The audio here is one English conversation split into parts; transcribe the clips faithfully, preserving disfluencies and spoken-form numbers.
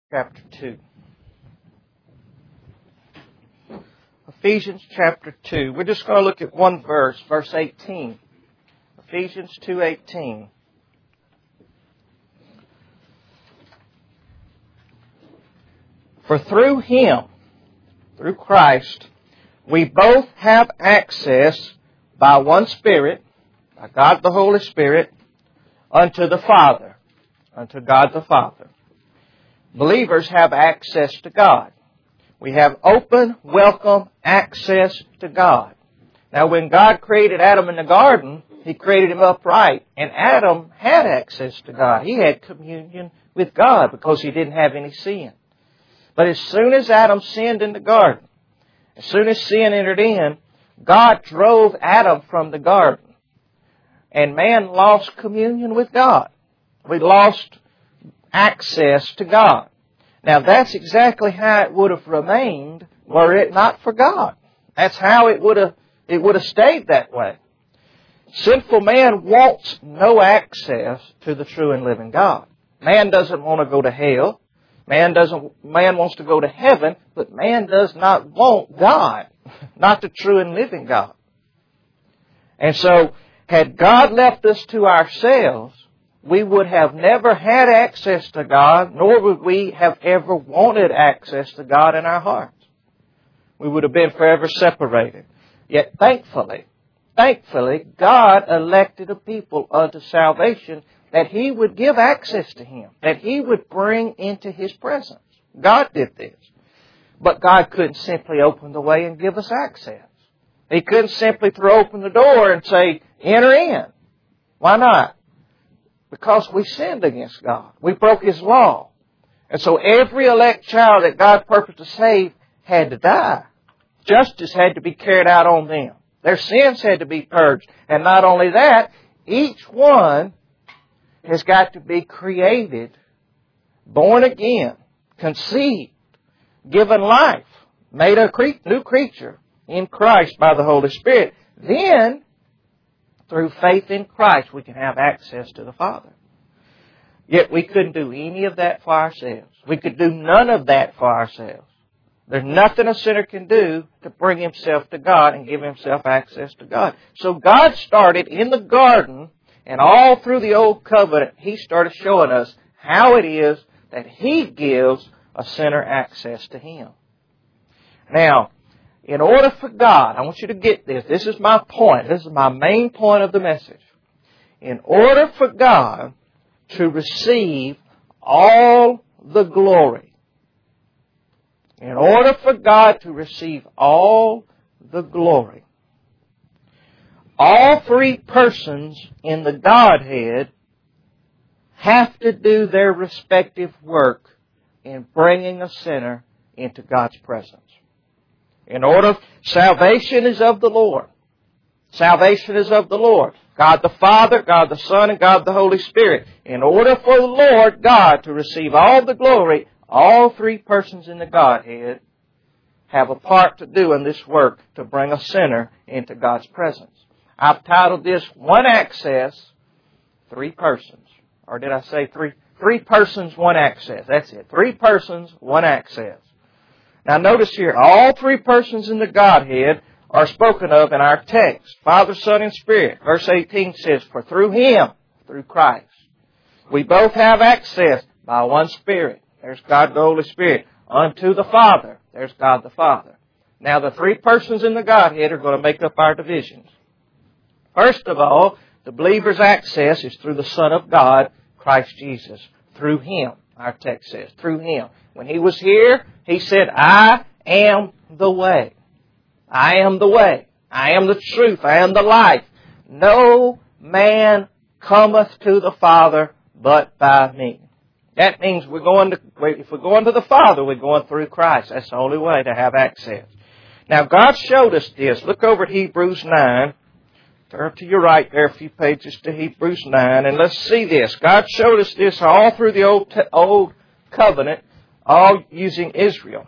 chapter two. Ephesians chapter two. We're just going to look at one verse, verse eighteen. Ephesians two eighteen. For through Him, through Christ, we both have access by one Spirit, by God the Holy Spirit, unto the Father, unto God the Father. Believers have access to God. We have open, welcome access to God. Now, when God created Adam in the garden, He created him upright, and Adam had access to God. He had communion with God because he didn't have any sin. But as soon as Adam sinned in the garden, as soon as sin entered in, God drove Adam from the garden. And man lost communion with God. We lost access to God. Now that's exactly how it would have remained were it not for God. That's how it would have, it would have stayed that way. Sinful man wants no access to the true and living God. Man doesn't want to go to hell. Man doesn't, man wants to go to heaven, but man does not want God, not the true and living God. And so, had God left us to ourselves, we would have never had access to God, nor would we have ever wanted access to God in our hearts. We would have been forever separated. Yet thankfully, thankfully, God elected a people unto salvation that He would give access to Him, that He would bring into His presence. God did this. But God couldn't simply open the way and give us access. He couldn't simply throw open the door and say, enter in. Why not? Because we sinned against God. We broke His law. And so every elect child that God purposed to save had to die. Justice had to be carried out on them. Their sins had to be purged. And not only that, each one has got to be created, born again, conceived, given life, made a cre- new creature in Christ by the Holy Spirit. Then, through faith in Christ, we can have access to the Father. Yet we couldn't do any of that for ourselves. We could do none of that for ourselves. There's nothing a sinner can do to bring himself to God and give himself access to God. So God started in the garden, and all through the Old Covenant, He started showing us how it is that He gives a sinner access to Him. Now, in order for God, I want you to get this. This is my point. This is my main point of the message. In order for God to receive all the glory, in order for God to receive all the glory, all three persons in the Godhead have to do their respective work in bringing a sinner into God's presence. In order, salvation is of the Lord. Salvation is of the Lord. God the Father, God the Son, and God the Holy Spirit. In order for the Lord God to receive all the glory, all three persons in the Godhead have a part to do in this work to bring a sinner into God's presence. I've titled this, One Access, Three Persons. Or did I say three? Three persons, one access. That's it. Three persons, one access. Now notice here, all three persons in the Godhead are spoken of in our text. Father, Son, and Spirit. Verse eighteen says, for through Him, through Christ, we both have access by one Spirit. There's God the Holy Spirit. Unto the Father. There's God the Father. Now the three persons in the Godhead are going to make up our divisions. First of all, the believer's access is through the Son of God, Christ Jesus. Through Him, our text says. Through Him. When He was here, He said, I am the way. I am the way. I am the truth. I am the life. No man cometh to the Father but by me. That means we're going to, if we're going to the Father, we're going through Christ. That's the only way to have access. Now, God showed us this. Look over at Hebrews nine. Turn to your right there a few pages to Hebrews nine, and let's see this. God showed us this all through the Old, Old Covenant, all using Israel.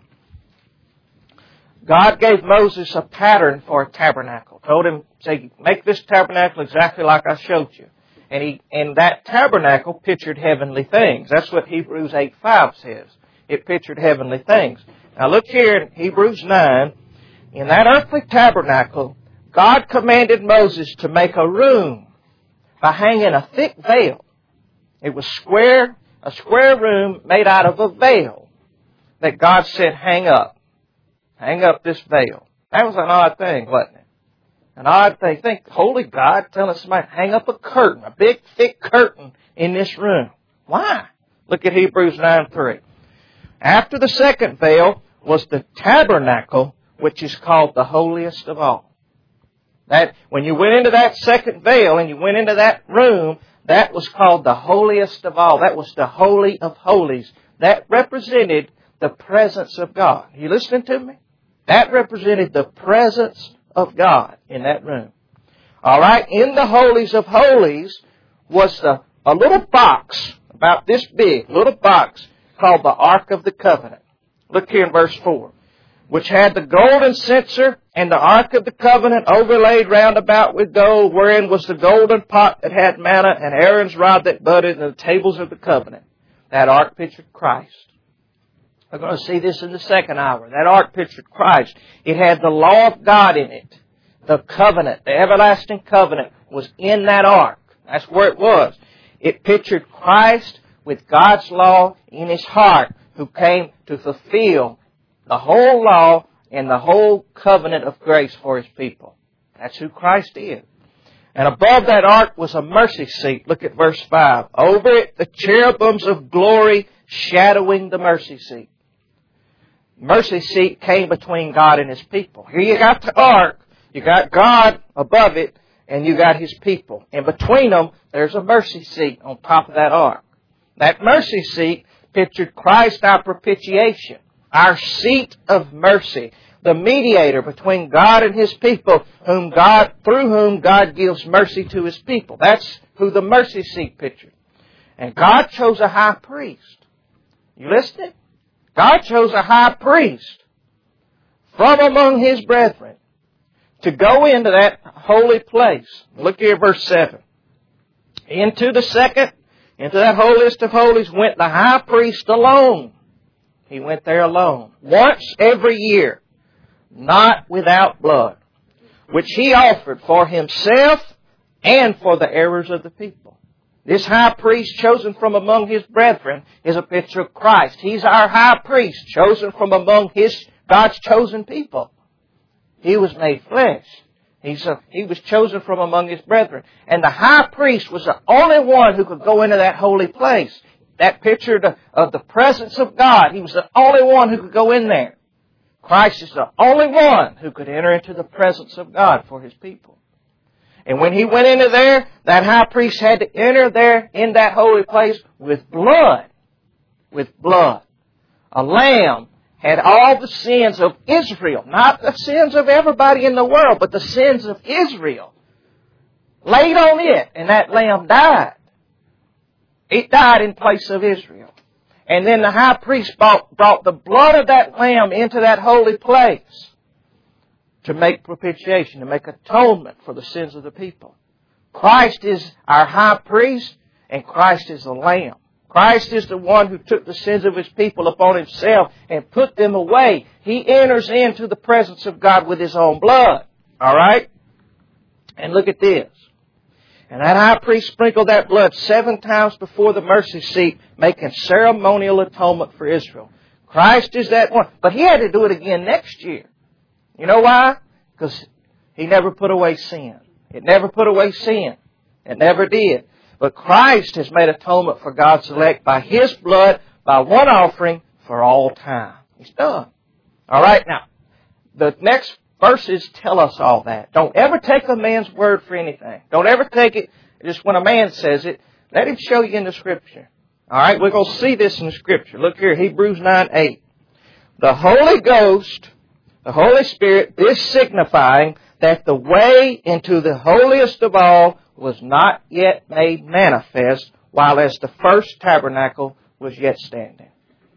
God gave Moses a pattern for a tabernacle. Told him, say, make this tabernacle exactly like I showed you. And he, and that tabernacle pictured heavenly things. That's what Hebrews eight five says. It pictured heavenly things. Now look here in Hebrews nine. In that earthly tabernacle, God commanded Moses to make a room by hanging a thick veil. It was square, a square room made out of a veil that God said, hang up. Hang up this veil. That was an odd thing, wasn't it? An odd thing. Think, holy God telling somebody to hang up a curtain, a big, thick curtain in this room. Why? Look at Hebrews nine three. After the second veil was the tabernacle, which is called the holiest of all. That, when you went into that second veil and you went into that room, that was called the holiest of all. That was the holy of holies. That represented the presence of God. Are you listening to me? That represented the presence of God in that room. All right, in the holies of holies was the, a little box about this big, little box called the Ark of the Covenant. Look here in verse four. Which had the golden censer and the Ark of the Covenant overlaid round about with gold, wherein was the golden pot that had manna and Aaron's rod that budded and the tables of the covenant. That ark pictured Christ. We're going to see this in the second hour. That ark pictured Christ. It had the law of God in it. The covenant, the everlasting covenant was in that ark. That's where it was. It pictured Christ with God's law in His heart, who came to fulfill the whole law and the whole covenant of grace for His people. That's who Christ is. And above that ark was a mercy seat. Look at verse five. Over it, the cherubims of glory shadowing the mercy seat. Mercy seat came between God and His people. Here you got the ark, you got God above it, and you got His people. And between them, there's a mercy seat on top of that ark. That mercy seat pictured Christ, our propitiation, our seat of mercy, the mediator between God and His people, whom God, through whom God gives mercy to His people. That's who the mercy seat pictured. And God chose a high priest. You listening? God chose a high priest from among His brethren to go into that holy place. Look here, verse seven. Into the second, into that holiest of holies went the high priest alone. He went there alone. Once every year, not without blood, which He offered for Himself and for the errors of the people. This high priest chosen from among His brethren is a picture of Christ. He's our high priest chosen from among His, God's chosen people. He was made flesh. He's a, he was chosen from among His brethren. And the high priest was the only one who could go into that holy place. That picture of the, of the presence of God. He was the only one who could go in there. Christ is the only one who could enter into the presence of God for His people. And when He went into there, that high priest had to enter there in that holy place with blood. With blood. A lamb had all the sins of Israel. Not the sins of everybody in the world, but the sins of Israel. Laid on it, and that lamb died. It died in place of Israel. And then the high priest brought, brought the blood of that lamb into that holy place to make propitiation, to make atonement for the sins of the people. Christ is our high priest, and Christ is the lamb. Christ is the one who took the sins of His people upon Himself and put them away. He enters into the presence of God with His own blood. All right? And look at this. And that high priest sprinkled that blood seven times before the mercy seat, making ceremonial atonement for Israel. Christ is that one. But He had to do it again next year. You know why? Because He never put away sin. It never put away sin. It never did. But Christ has made atonement for God's elect by His blood, by one offering for all time. He's done. All right, now, the next verses tell us all that. Don't ever take a man's word for anything. Don't ever take it just when a man says it. Let him show you in the Scripture. All right, we're going to see this in the Scripture. Look here, Hebrews nine eight. The Holy Ghost, the Holy Spirit, is signifying that the way into the holiest of all was not yet made manifest, while as the first tabernacle was yet standing.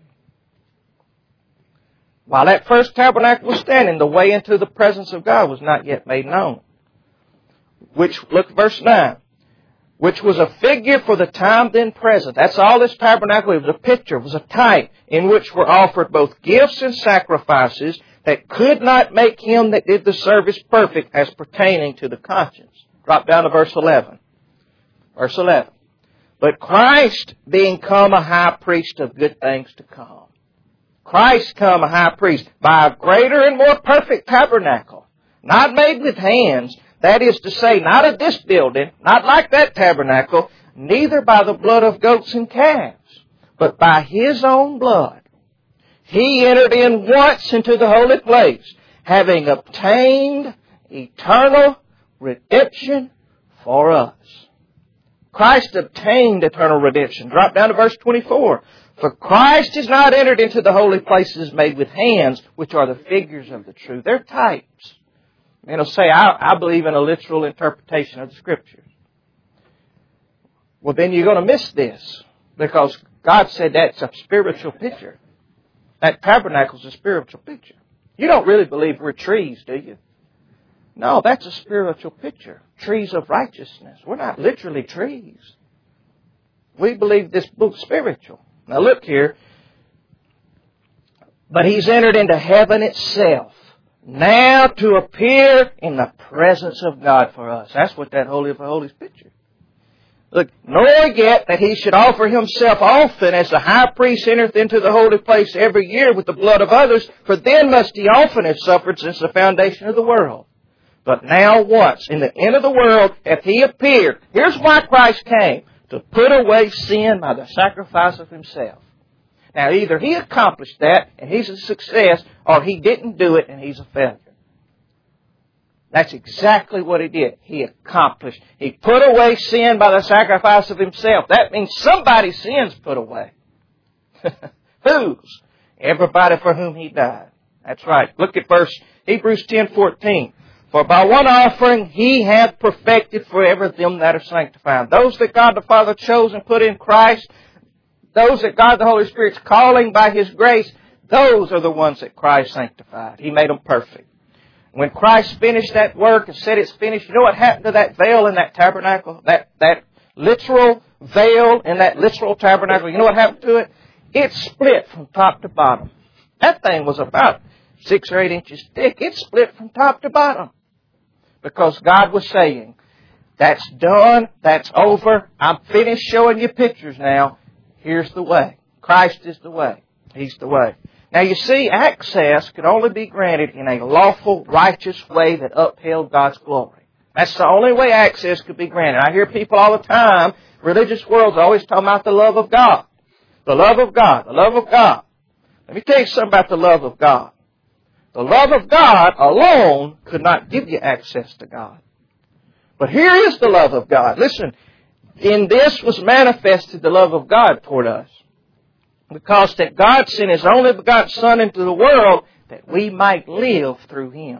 While that first tabernacle was standing, the way into the presence of God was not yet made known. Which, look at verse nine. which was a figure for the time then present. That's all this tabernacle. It was a picture. It was a type in which were offered both gifts and sacrifices that could not make him that did the service perfect as pertaining to the conscience. Drop down to verse eleven. Verse eleven. But Christ being come a high priest of good things to come. Christ come a high priest by a greater and more perfect tabernacle, not made with hands, that is to say, not of this building, not like that tabernacle, neither by the blood of goats and calves, but by His own blood. He entered in once into the holy place, having obtained eternal redemption for us. Christ obtained eternal redemption. Drop down to verse twenty-four. For Christ is not entered into the holy places made with hands, which are the figures of the true. They're types. And it'll say, I, I believe in a literal interpretation of the Scriptures. Well, then you're going to miss this, because God said that's a spiritual picture. That tabernacle is a spiritual picture. You don't really believe we're trees, do you? No, that's a spiritual picture. Trees of righteousness. We're not literally trees. We believe this book's spiritual. Now look here. But He's entered into heaven itself, now to appear in the presence of God for us. That's what that Holy of Holies picture. Look, nor yet that He should offer Himself often, as the high priest entereth into the holy place every year with the blood of others, for then must He often have suffered since the foundation of the world. But now once, in the end of the world, hath He appeared. Here's why Christ came: to put away sin by the sacrifice of Himself. Now, either He accomplished that and He's a success, or He didn't do it and He's a failure. That's exactly what He did. He accomplished. He put away sin by the sacrifice of Himself. That means somebody's sin's put away. Whose? Everybody for whom He died. That's right. Look at verse Hebrews ten fourteen. For by one offering He hath perfected forever them that are sanctified. Those that God the Father chose and put in Christ, those that God the Holy Spirit's calling by His grace, those are the ones that Christ sanctified. He made them perfect. When Christ finished that work and said it's finished, you know what happened to that veil in that tabernacle? That, that literal veil in that literal tabernacle, you know what happened to it? It split from top to bottom. That thing was about six or eight inches thick. It split from top to bottom. Because God was saying, that's done, that's over, I'm finished showing you pictures now. Here's the way. Christ is the way. He's the way. Now you see, access could only be granted in a lawful, righteous way that upheld God's glory. That's the only way access could be granted. I hear people all the time, religious world's always talking about the love of God. The love of God, the love of God. Let me tell you something about the love of God. The love of God alone could not give you access to God. But here is the love of God. Listen, in this was manifested the love of God toward us. Because that God sent His only begotten Son into the world that we might live through Him.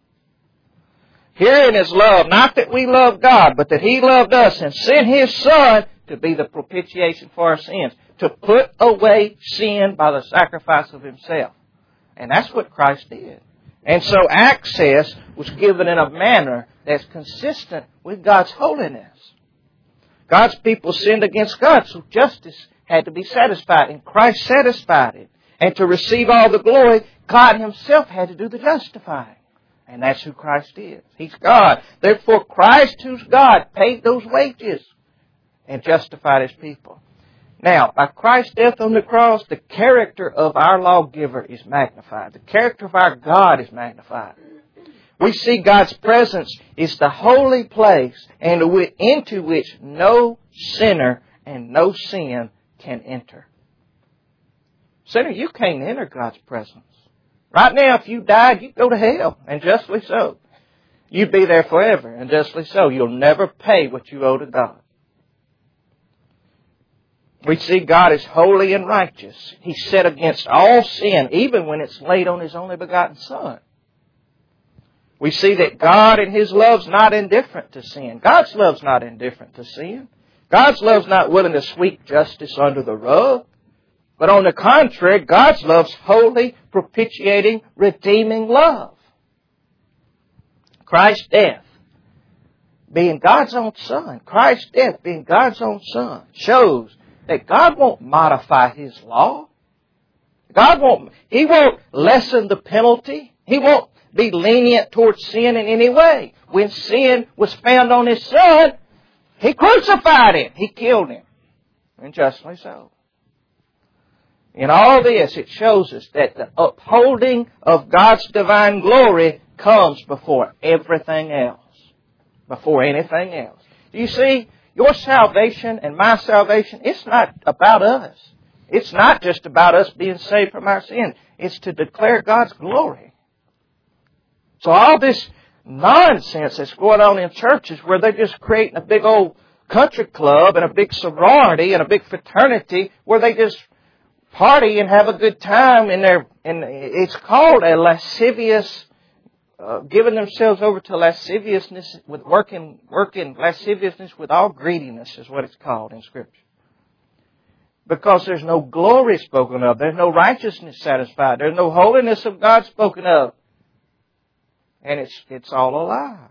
Herein is love, not that we love God, but that He loved us and sent His Son to be the propitiation for our sins, to put away sin by the sacrifice of Himself. And that's what Christ did. And so access was given in a manner that's consistent with God's holiness. God's people sinned against God, so justice had to be satisfied, and Christ satisfied it. And to receive all the glory, God Himself had to do the justifying. And that's who Christ is. He's God. Therefore, Christ, who's God, paid those wages and justified His people. Now, by Christ's death on the cross, the character of our lawgiver is magnified. The character of our God is magnified. We see God's presence is the holy place and into which no sinner and no sin can enter. Sinner, you can't enter God's presence. Right now, if you died, you'd go to hell, and justly so. You'd be there forever, and justly so. You'll never pay what you owe to God. We see God is holy and righteous. He's set against all sin, even when it's laid on His only begotten Son. We see that God in His love's not indifferent to sin. God's love's not indifferent to sin. God's love's not willing to sweep justice under the rug. But on the contrary, God's love's holy, propitiating, redeeming love. Christ's death being God's own Son, Christ's death being God's own Son, shows that God won't modify His law. God won't, He won't lessen the penalty. He won't be lenient towards sin in any way. When sin was found on His Son, He crucified Him. He killed Him. And justly so. In all this, it shows us that the upholding of God's divine glory comes before everything else. Before anything else. Do you see, your salvation and my salvation, it's not about us. It's not just about us being saved from our sins. It's to declare God's glory. So all this nonsense that's going on in churches where they're just creating a big old country club and a big sorority and a big fraternity where they just party and have a good time in their, and it's called a lascivious, uh, giving themselves over to lasciviousness with working, working lasciviousness with all greediness is what it's called in Scripture. Because there's no glory spoken of. There's no righteousness satisfied. There's no holiness of God spoken of. And it's, it's all a lie.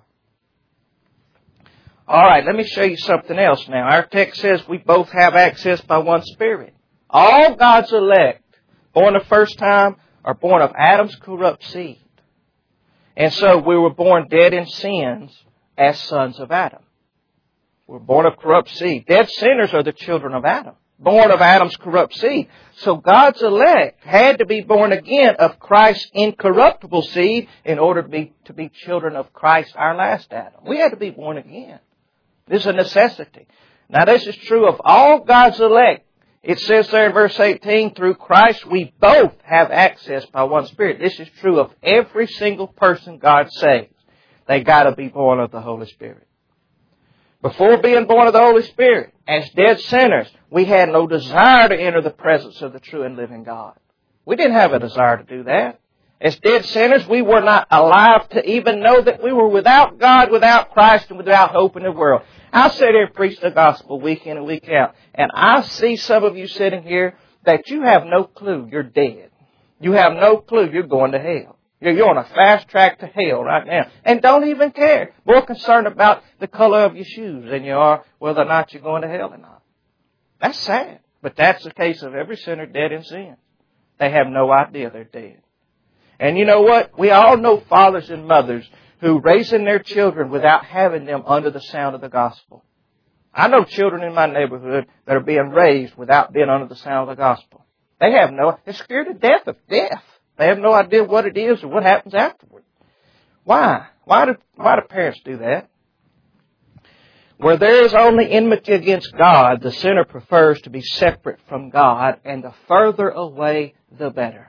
All right, let me show you something else now. Our text says we both have access by one Spirit. All God's elect, born the first time, are born of Adam's corrupt seed. And so we were born dead in sins as sons of Adam. We're born of corrupt seed. Dead sinners are the children of Adam, born of Adam's corrupt seed. So God's elect had to be born again of Christ's incorruptible seed in order to be, to be children of Christ, our last Adam. We had to be born again. This is a necessity. Now this is true of all God's elect. It says there in verse eighteen, through Christ we both have access by one Spirit. This is true of every single person God saves. They got to be born of the Holy Spirit. Before being born of the Holy Spirit, as dead sinners, we had no desire to enter the presence of the true and living God. We didn't have a desire to do that. As dead sinners, we were not alive to even know that we were without God, without Christ, and without hope in the world. I sit here and preach the gospel week in and week out, and I see some of you sitting here that you have no clue you're dead. You have no clue you're going to hell. You're on a fast track to hell right now, and don't even care. More concerned about the color of your shoes than you are whether or not you're going to hell or not. That's sad, but that's the case of every sinner dead in sin. They have no idea they're dead. And you know what? We all know fathers and mothers who raising their children without having them under the sound of the gospel. I know children in my neighborhood that are being raised without being under the sound of the gospel. They have no, they're scared to death of death. They have no idea what it is or what happens afterward. Why? Why do, why do parents do that? Where there is only enmity against God, the sinner prefers to be separate from God, and the further away, the better.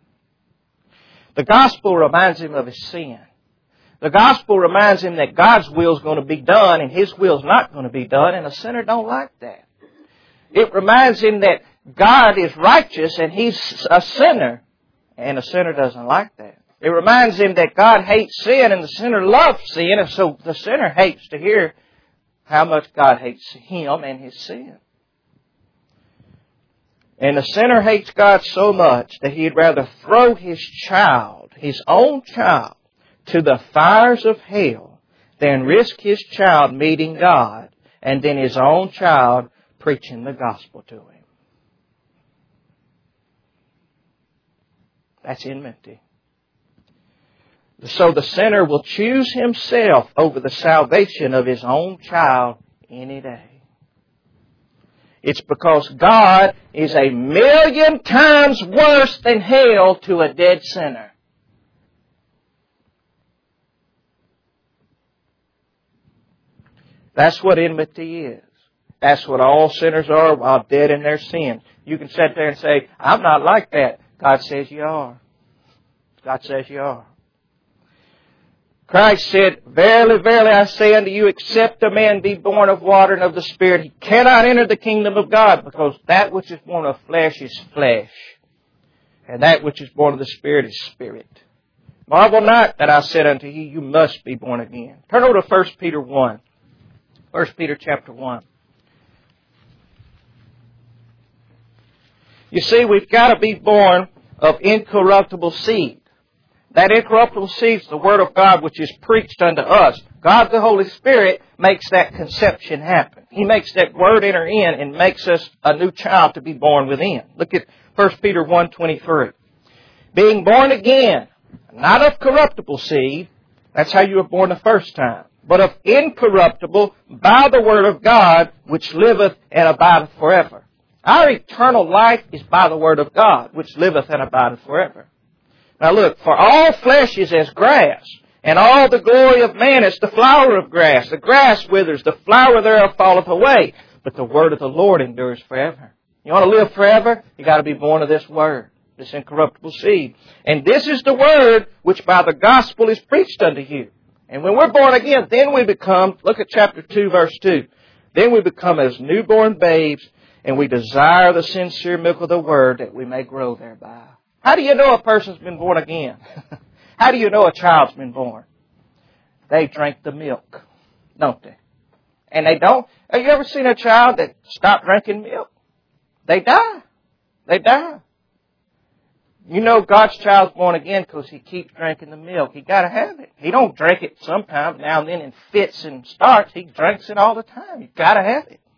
The gospel reminds him of his sin. The gospel reminds him that God's will is going to be done and his will is not going to be done, and a sinner don't like that. It reminds him that God is righteous and he's a sinner, and a sinner doesn't like that. It reminds him that God hates sin and the sinner loves sin, and so the sinner hates to hear how much God hates him and his sin. And the sinner hates God so much that he'd rather throw his child, his own child, to the fires of hell than risk his child meeting God and then his own child preaching the gospel to him. That's enmity. So the sinner will choose himself over the salvation of his own child any day. It's because God is a million times worse than hell to a dead sinner. That's what enmity is. That's what all sinners are while dead in their sins. You can sit there and say, I'm not like that. God says you are. God says you are. Christ said, Verily, verily, I say unto you, except a man be born of water and of the Spirit, he cannot enter the kingdom of God, because that which is born of flesh is flesh, and that which is born of the Spirit is spirit. Marvel not that I said unto you, you must be born again. Turn over to First Peter one. First Peter chapter one. You see, we've got to be born of incorruptible seed. That incorruptible seed is the Word of God which is preached unto us. God the Holy Spirit makes that conception happen. He makes that Word enter in and makes us a new child to be born within. Look at First Peter one twenty-three. Being born again, not of corruptible seed, that's how you were born the first time, but of incorruptible by the Word of God which liveth and abideth forever. Our eternal life is by the Word of God which liveth and abideth forever. Now look, for all flesh is as grass, and all the glory of man is the flower of grass. The grass withers, the flower thereof falleth away, but the word of the Lord endures forever. You want to live forever? You got to be born of this Word, this incorruptible seed. And this is the Word which by the gospel is preached unto you. And when we're born again, then we become, look at chapter two, verse two. Then we become as newborn babes, and we desire the sincere milk of the Word that we may grow thereby. How do you know a person's been born again? How do you know a child's been born? They drink the milk, don't they? And they don't. Have you ever seen a child that stopped drinking milk? They die. They die. You know God's child's born again because he keeps drinking the milk. He got to have it. He don't drink it sometimes now and then in fits and starts. He drinks it all the time. You got to have it.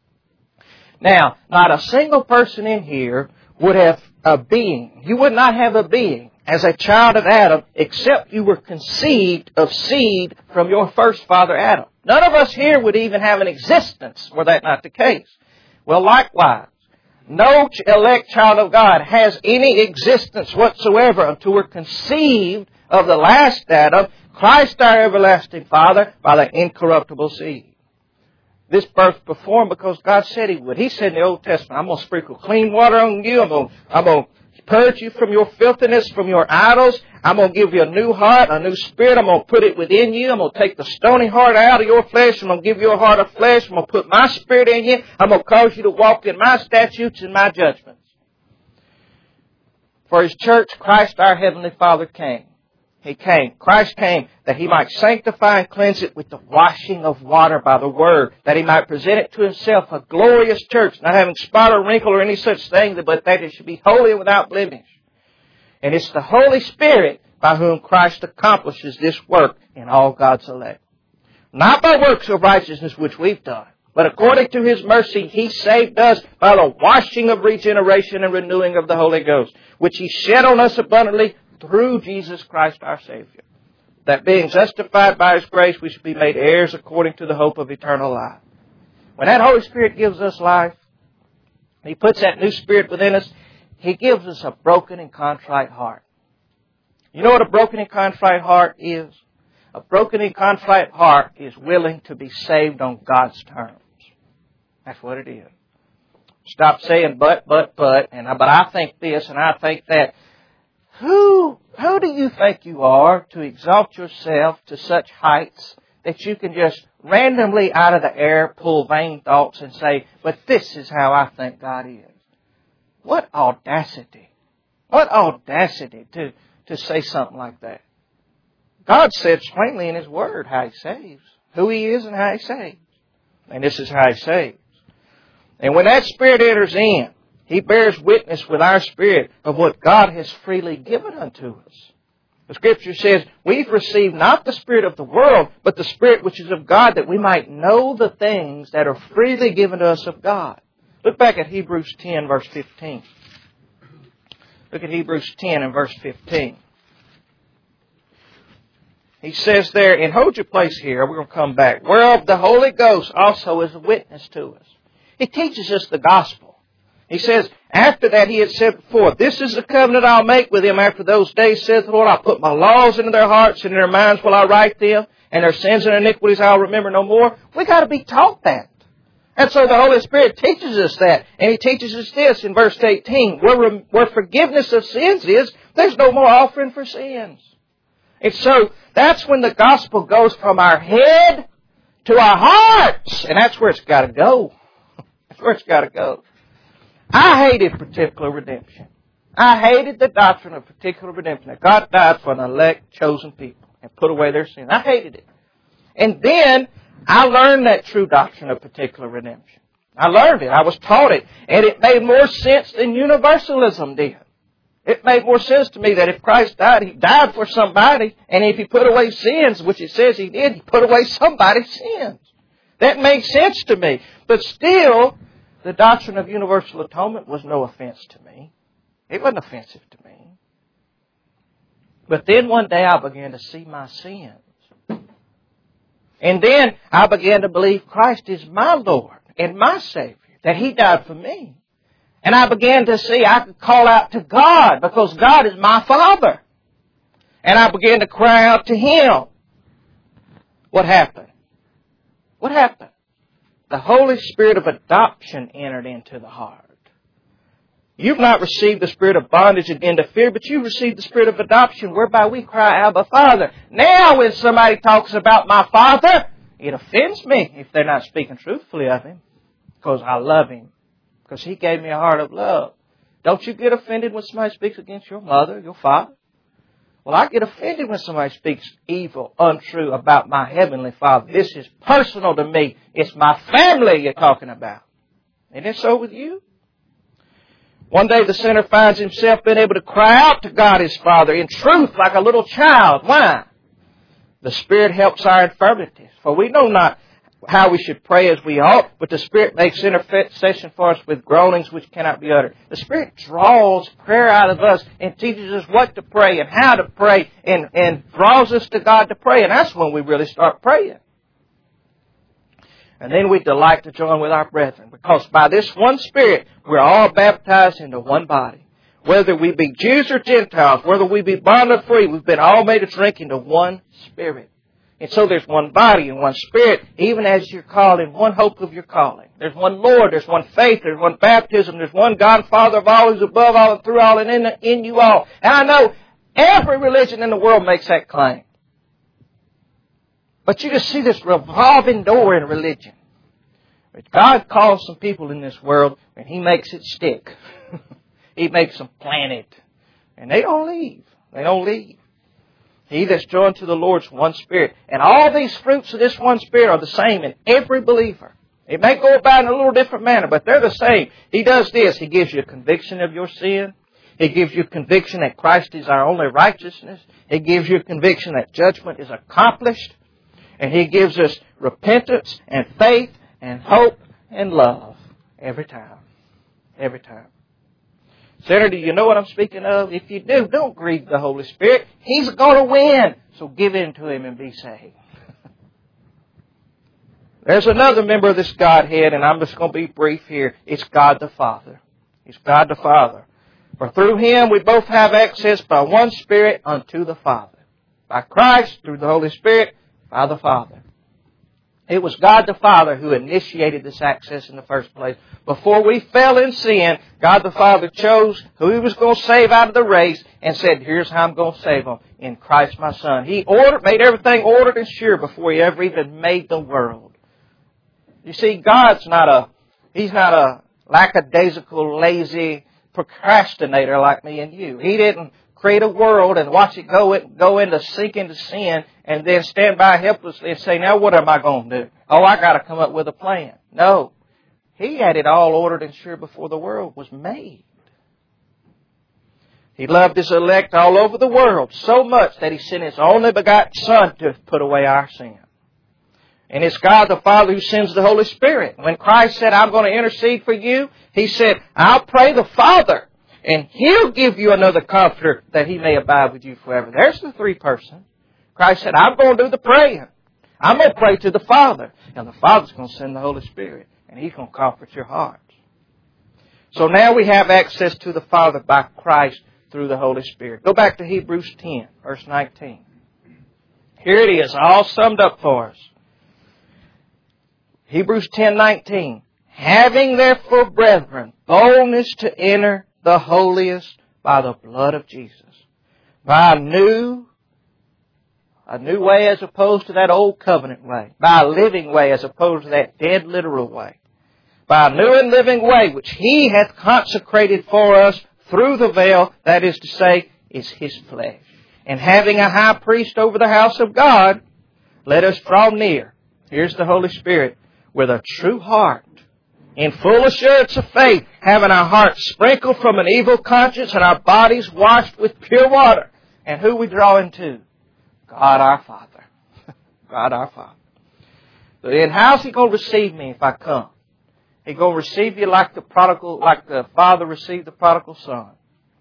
Now, not a single person in here would have a being. You would not have a being as a child of Adam except you were conceived of seed from your first father Adam. None of us here would even have an existence were that not the case. Well, likewise, no elect child of God has any existence whatsoever until we're conceived of the last Adam, Christ our everlasting Father, by the incorruptible seed. This birth performed because God said He would. He said in the Old Testament, I'm going to sprinkle clean water on you. I'm going, to, I'm going to purge you from your filthiness, from your idols. I'm going to give you a new heart, a new spirit. I'm going to put it within you. I'm going to take the stony heart out of your flesh. I'm going to give you a heart of flesh. I'm going to put my spirit in you. I'm going to cause you to walk in my statutes and my judgments. For His church, Christ our Heavenly Father came. He came. Christ came that He might sanctify and cleanse it with the washing of water by the Word, that He might present it to Himself a glorious church, not having spot or wrinkle or any such thing, but that it should be holy and without blemish. And it's the Holy Spirit by whom Christ accomplishes this work in all God's elect. Not by works of righteousness which we've done, but according to His mercy He saved us by the washing of regeneration and renewing of the Holy Ghost, which He shed on us abundantly through Jesus Christ our Savior, that being justified by His grace, we should be made heirs according to the hope of eternal life. When that Holy Spirit gives us life, He puts that new spirit within us, He gives us a broken and contrite heart. You know what a broken and contrite heart is? A broken and contrite heart is willing to be saved on God's terms. That's what it is. Stop saying but, but, but, and but I think this and I think that. Who, who do you think you are to exalt yourself to such heights that you can just randomly out of the air pull vain thoughts and say, but this is how I think God is? What audacity. What audacity to, to say something like that. God said plainly in His Word how He saves, who He is and how He saves. And this is how He saves. And when that Spirit enters in, He bears witness with our spirit of what God has freely given unto us. The Scripture says, we've received not the spirit of the world, but the Spirit which is of God, that we might know the things that are freely given to us of God. Look back at Hebrews ten, verse fifteen. Look at Hebrews ten and verse fifteen. He says there, and hold your place here, we're going to come back, whereof the Holy Ghost also is a witness to us. He teaches us the gospel. He says, after that He had said before, this is the covenant I'll make with them after those days, saith the Lord. I'll put my laws into their hearts, and in their minds will I write them, and their sins and iniquities I'll remember no more. We got to be taught that. And so the Holy Spirit teaches us that. And He teaches us this in verse eighteen, where, where forgiveness of sins is, there's no more offering for sins. And so that's when the gospel goes from our head to our hearts. And that's where it's got to go. That's where it's got to go. I hated particular redemption. I hated the doctrine of particular redemption. That God died for an elect, chosen people and put away their sin. I hated it. And then I learned that true doctrine of particular redemption. I learned it. I was taught it. And it made more sense than universalism did. It made more sense to me that if Christ died, He died for somebody, and if He put away sins, which it says He did, He put away somebody's sins. That made sense to me. But still, the doctrine of universal atonement was no offense to me. It wasn't offensive to me. But then one day I began to see my sins. And then I began to believe Christ is my Lord and my Savior, that He died for me. And I began to see I could call out to God because God is my Father. And I began to cry out to Him. What happened? What happened? The Holy Spirit of adoption entered into the heart. You've not received the spirit of bondage again to fear, but you've received the spirit of adoption, whereby we cry, Abba, Father. Now when somebody talks about my Father, it offends me if they're not speaking truthfully of Him, because I love Him, because He gave me a heart of love. Don't you get offended when somebody speaks against your mother, your father? Well, I get offended when somebody speaks evil, untrue about my Heavenly Father. This is personal to me. It's my family you're talking about. Isn't it so with you? One day the sinner finds himself being able to cry out to God his Father in truth like a little child. Why? The Spirit helps our infirmities. For we know not how we should pray as we ought, but the Spirit makes intercession for us with groanings which cannot be uttered. The Spirit draws prayer out of us and teaches us what to pray and how to pray and, and draws us to God to pray. And that's when we really start praying. And then we delight to join with our brethren, because by this one Spirit we're all baptized into one body. Whether we be Jews or Gentiles, whether we be bond or free, we've been all made to drink into one Spirit. And so there's one body and one Spirit, even as you're called in one hope of your calling. There's one Lord, there's one faith, there's one baptism, there's one God and Father of all, who's above all and through all and in, in you all. And I know every religion in the world makes that claim. But you just see this revolving door in religion. But God calls some people in this world and He makes it stick. He makes them plant it. And they don't leave. They don't leave. He that's joined to the Lord's one Spirit. And all these fruits of this one Spirit are the same in every believer. It may go about in a little different manner, but they're the same. He does this. He gives you a conviction of your sin. He gives you a conviction that Christ is our only righteousness. He gives you a conviction that judgment is accomplished. And He gives us repentance and faith and hope and love every time. Every time. Sinner, do you know what I'm speaking of? If you do, don't grieve the Holy Spirit. He's going to win. So give in to Him and be saved. There's another member of this Godhead, and I'm just going to be brief here. It's God the Father. It's God the Father. For through Him we both have access by one Spirit unto the Father. By Christ, through the Holy Spirit, by the Father. It was God the Father who initiated this access in the first place. Before we fell in sin, God the Father chose who He was going to save out of the race and said, here's how I'm going to save them, in Christ my Son. He ordered, made everything ordered and sure before He ever even made the world. You see, God's not a, He's not a lackadaisical, lazy procrastinator like me and you. He didn't create a world and watch it go, it, go into, sink into sin and then stand by helplessly and say, now what am I going to do? Oh, I got to come up with a plan. No. He had it all ordered and sure before the world was made. He loved His elect all over the world so much that He sent His only begotten Son to put away our sin. And it's God the Father who sends the Holy Spirit. When Christ said, I'm going to intercede for you, He said, I'll pray the Father, and He'll give you another comforter that He may abide with you forever. There's the three person. Christ said, I'm going to do the praying. I'm going to pray to the Father. And the Father's going to send the Holy Spirit. And He's going to comfort your hearts. So now we have access to the Father by Christ through the Holy Spirit. Go back to Hebrews ten, verse nineteen. Here it is, all summed up for us. Hebrews ten nineteen. Having therefore, brethren, boldness to enter the holiest by the blood of Jesus, by a new, a new way as opposed to that old covenant way, by a living way as opposed to that dead literal way, by a new and living way which He hath consecrated for us through the veil, that is to say, is His flesh. And having a high priest over the house of God, let us draw near. Here's the Holy Spirit. With a true heart, in full assurance of faith, having our hearts sprinkled from an evil conscience and our bodies washed with pure water. And who we drawing to? God our Father. God our Father. So then how's He going to receive me if I come? He's going to receive you like the prodigal, like the father received the prodigal son.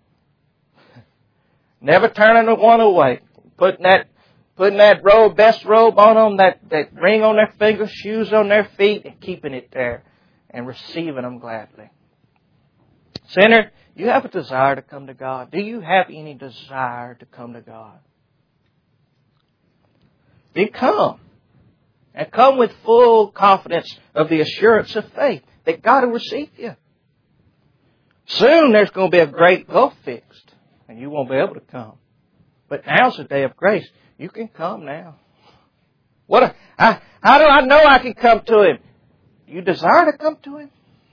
Never turning the one away. Putting that, putting that robe, best robe on them, that, that ring on their finger, shoes on their feet, and keeping it there and receiving them gladly. Sinner, you have a desire to come to God. Do you have any desire to come to God? Then come. And come with full confidence of the assurance of faith that God will receive you. Soon there's going to be a great gulf fixed, and you won't be able to come. But now's the day of grace. You can come now. What? A, I, how do I know I can come to Him? You desire to come to Him?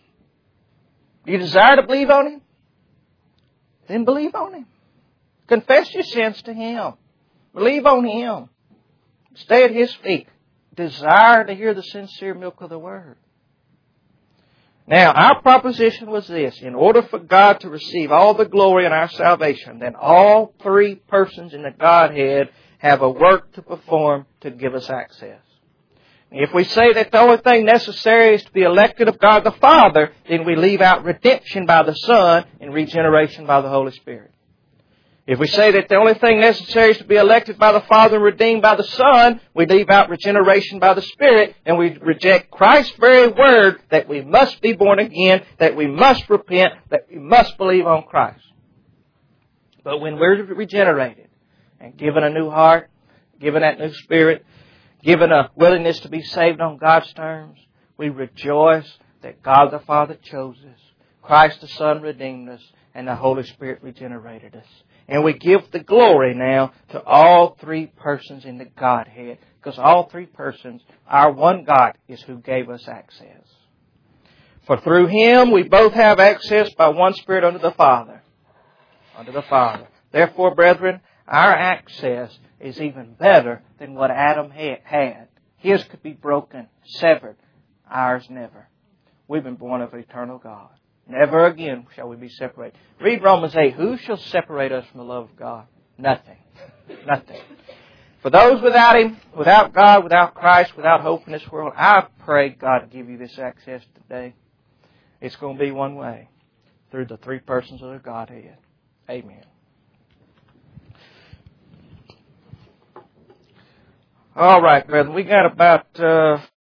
You desire to believe on Him? Then believe on Him. Confess your sins to Him. Believe on Him. Stay at His feet. Desire to hear the sincere milk of the Word. Now, our proposition was this. In order for God to receive all the glory in our salvation, then all three persons in the Godhead have a work to perform to give us access. If we say that the only thing necessary is to be elected of God the Father, then we leave out redemption by the Son and regeneration by the Holy Spirit. If we say that the only thing necessary is to be elected by the Father and redeemed by the Son, we leave out regeneration by the Spirit, and we reject Christ's very word that we must be born again, that we must repent, that we must believe on Christ. But when we're regenerated and given a new heart, given that new spirit, given a willingness to be saved on God's terms, we rejoice that God the Father chose us, Christ the Son redeemed us, and the Holy Spirit regenerated us. And we give the glory now to all three persons in the Godhead, because all three persons, our one God, is who gave us access. For through Him we both have access by one Spirit unto the Father. Unto the Father. Therefore, brethren, our access is even better than what Adam had. His could be broken, severed. Ours never. We've been born of eternal God. Never again shall we be separated. Read Romans eight. Who shall separate us from the love of God? Nothing. Nothing. For those without Him, without God, without Christ, without hope in this world, I pray God to give you this access today. It's going to be one way. Through the three persons of the Godhead. Amen. All right, brethren. We got about... Uh,